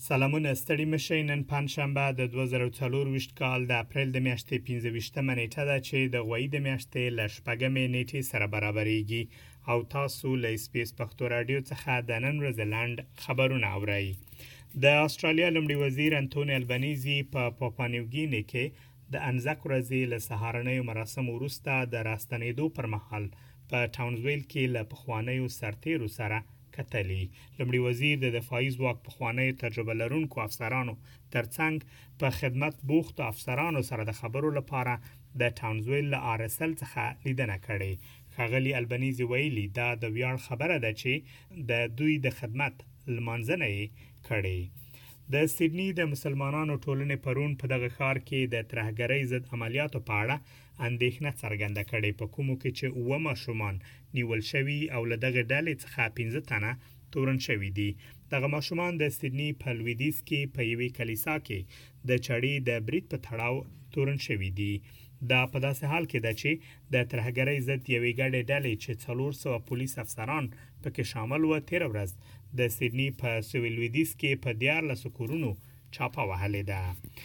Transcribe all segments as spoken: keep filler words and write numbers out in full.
سلامونه ستړي مشئ. نن پنجشنبه د دوه زره څلرویشت کال د اپریل د میاشتې پنځه ویشتمه نیټه ده چې د غویي د میاشتې له شپږمې نیټې سره برابرېږي او تاسو له اس بي اس پښتو رادیو څخه د نن ورځې لنډ خبرونه اورئ. د استرالیا لومړي وزیر انټوني البنيزي په پاپوا نیوګیني کې د انزک ورځې له سهارنیو مراسمو وروسته د راستنېدو پر مهال په ټاونزویل کې له پخوانیو سرتیرو سره کتلی. لومړي وزیر د دفاعي ځواک پخوانیو تجربه لرونکو افسرانو ترڅنګ په خدمت بوختو افسرانو سره د خبرو لپاره د ټاونزویل له آر اس ال څخه لیدنه کړې. ښاغلي البنيزي ویلي دا د ویاړ خبره ده چې د دوی د خدمت لمانځنه یې کړې. د سیدنی د مسلمانانو ټولنې پرون په دغه ښار کې د ترهګرۍ ضد عملیاتو په اړه اندېښنه څرګنده کړې، په کومو کې چې اووه ماشومان نیول شوي او له دغه ډلې څخه پنځه تنه تورن شوي دي. دغه ماشومان د سیدنی په لویدیځ کې په یوې کلیسا کې د چړې د برید په تړاو تورن شوي دي. دا په داسې حال کې ده چې د ترهګرۍ ضد یوې ګډې ډلې چې څلور سوه پولیس افسران پکې شامل و تېره ورځ د سیدنی په سویل لویدیځ کې په دیارلسو کورونو چاپه وهلې ده.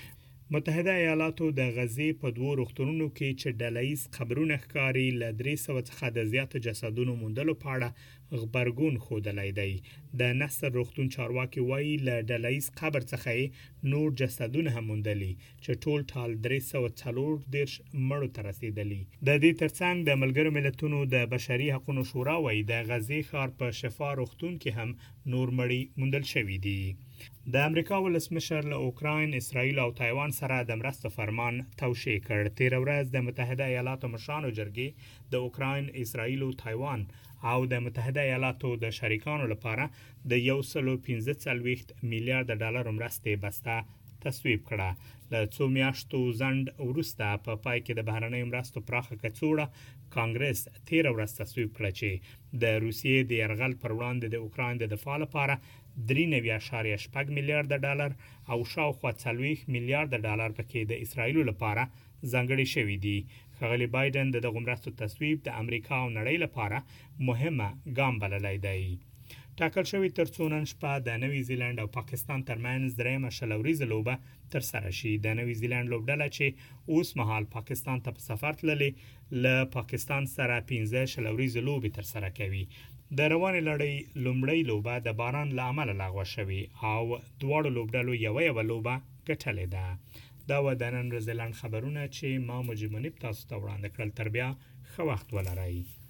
متحده ایالاتو د غزې په دوو روغتونونو کې چې ډلهییز قبرونه ښکاري له درې سوه څخه د زیاتو جسدونو موندلو په اړه غبرګون ښودلی دی. د نصر روغتون چارواکي وایي له ډلهییز قبر څخه نور جسدونه هم موندلي چې ټول ټال درې سوه څلور دېرش مړو ته رسېدلي. د دې ترڅنګ د ملګرو ملتونو د بشري حقونو شورا وایي د غزې ښار په شفا روغتون کې هم نور مړي موندل شوي دي. د امریکا ولسمشر له اوکراین، اسرائیل او تایوان سره د مرستو فرمان توشیح کړ. تېره ورځ د متحده ایالاتو مشرانو جرګې د اوکراین، اسرائیل او تایوان او د متحده ایالاتو د شریکانو لپاره د یو سل او پنځه څلوېښت میلیارډ ډالرو مرستې بسته تصویب کړه. له څو میاشتو ځنډ وروسته په پای کې د بهرنیو مرستو پراخه کڅوړه کانګرس تېره ورځ تصویب کړه چې د روسیې د یرغل پر وړاندې د اوکراین د دفاع لپاره درې نوي اعشاریه شپږ میلیارډه ډالر او شاوخوا څلوېښت میلیارډه ډالر پکې د اسرائیلو لپاره ځانګړي شوي دي. ښاغلي بایدن د دغو مرستو تصویب د امریکا او نړۍ لپاره مهمه ګام بللی دی. ټاکل شوي تر څو نن شپه د نوي زیلند او پاکستان ترمنځ درېیمه شل اوریزه لوبه ترسره شي. د نوي زیلند لوبډله چې اوس مهال پاکستان ته په سفر تللې له پاکستان سره پنځه شل اوریزه لوبې ترسره کوي. د روانې لړۍ لومړۍ لوبه د باران له امله لغوه شوې او دواړو لوبډلو یوه یوه لوبه ګټلې ده. دا و د نن ورځې لنډ خبرونه چې ما مجید منیب تاسو ته وړاندې کړل. تر بیا ښه وخت ولرئ.